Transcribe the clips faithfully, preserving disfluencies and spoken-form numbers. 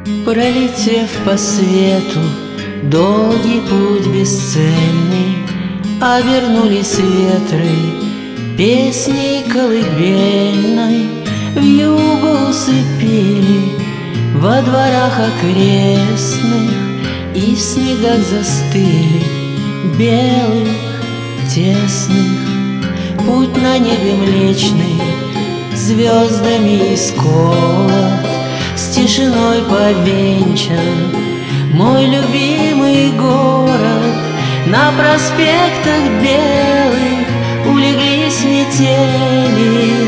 Пролетев по свету долгий путь бесценный, обернулись ветры песней колыбельной, вьюгу усыпили во дворах окрестных, и в снегах застыли белых, тесных. Путь на небе млечный звездами исколот, с тишиной повенчан мой любимый город. На проспектах белых улеглись метели,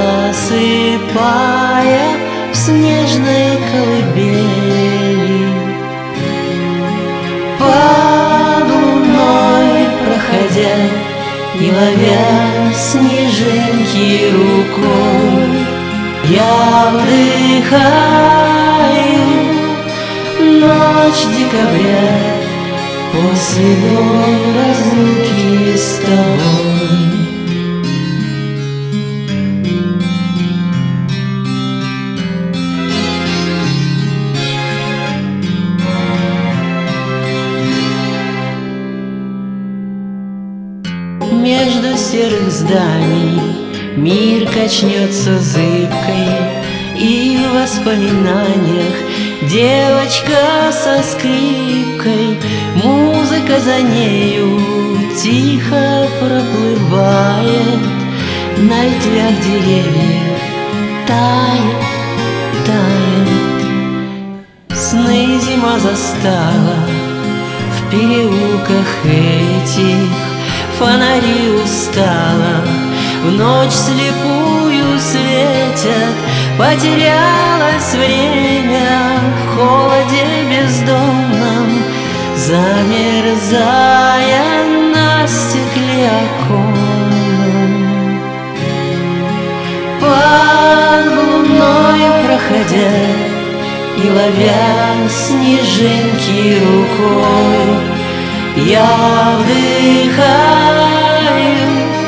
засыпая в снежной колыбели. Под луной проходя и ловя снежинки рукой, я вдыхаю ночь декабря после долгой разлуки с тобой. Между серых зданий мир качнется зыбкой, и в воспоминаниях девочка со скрипкой. Музыка за нею тихо проплывает, на ветвях деревьев тает, тает. Сны зима застала в переулках этих, фонари устала, в ночь слепую светят. Потерялось время в холоде бездомном, замерзая на стекле оконном. Под луной проходя и ловя снежинки рукой, я вдыхаю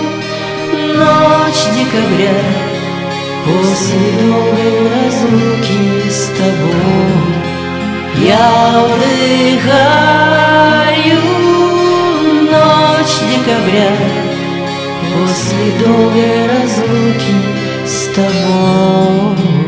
ночь декабря после долгой разлуки с тобой. Я вдыхаю ночь декабря после долгой разлуки с тобой.